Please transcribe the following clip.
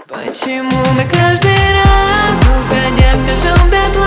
Почему мы каждый раз, уходя, все жжем дотла?